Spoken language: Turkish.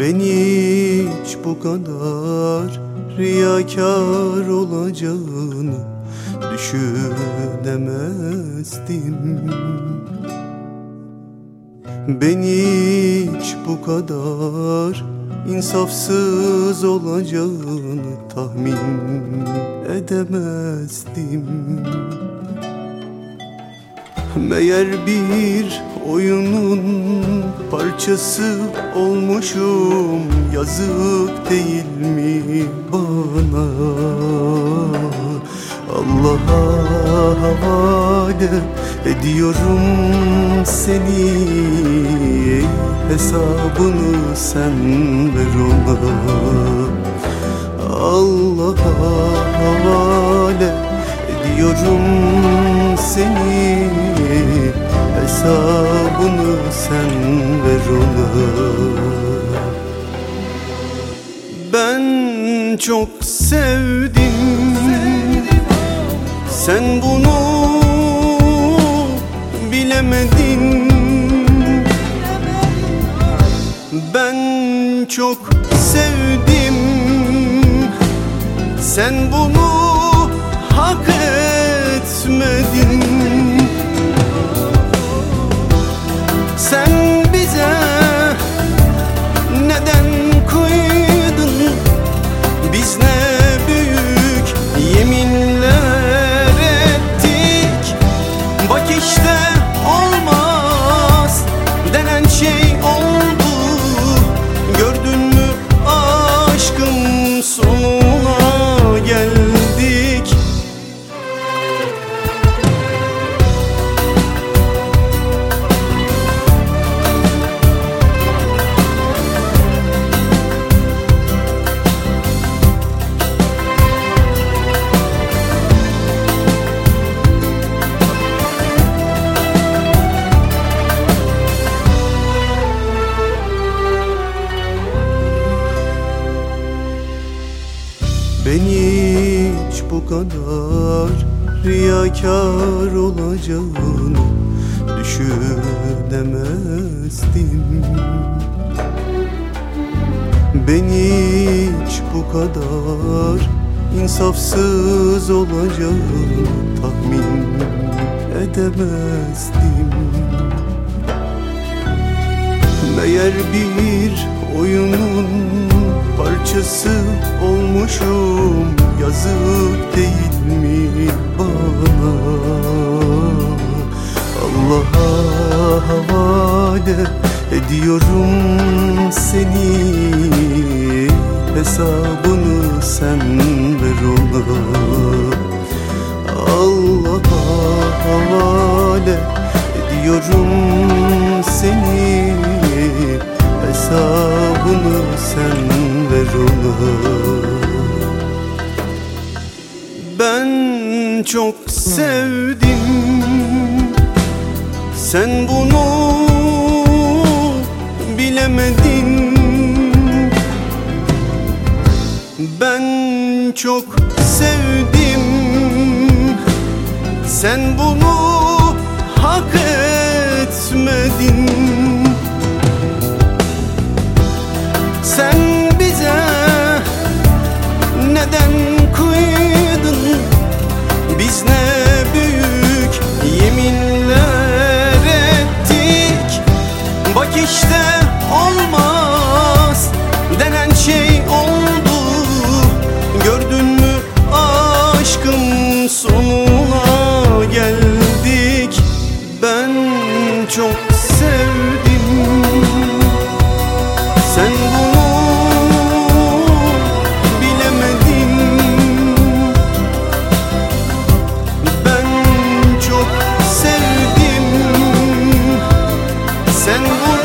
Ben hiç bu kadar riyakar olacağını düşünemezdim. Ben hiç bu kadar insafsız olacağını tahmin edemezdim. Meğer bir oyunun parçası olmuşum, yazık değil mi bana? Allah'a havale ediyorum seni, hesabını sen ver ona. Allah'a havale ediyorum seni, hesabını sen ver ona. Ben çok sevdim, sen bunu bilemedin. Ben çok sevdim, sen bunu hak etmedin. Sen bize neden kıydın? Biz ne büyük yeminler ettik. Bak işte olmaz denen şey oldu. Gördün mü aşkın sonuna geldik. Ben hiç bu kadar riyakar olacağını düşünemezdim. Ben hiç bu kadar insafsız olacağını tahmin edemezdim. Meğer bir oyunun parçası olmuşum, yazık değil mi bana? Allah'a havale ediyorum seni, hesabını sen ver ona. Allah'a havale ediyorum seni, hesabını sen ver ona. Ben çok sevdim, sen bunu bilemedin. Ben çok sevdim, sen bunu hak etmedin. Sen bize neden kıydın? Biz ne büyük yeminler ettik. Bak işte olmaz denen şey oldu. Gördün mü aşkın sonuna geldik. Ben çok sevdim, sen bunu bilemedin. Ben çok sevdim, sen bunu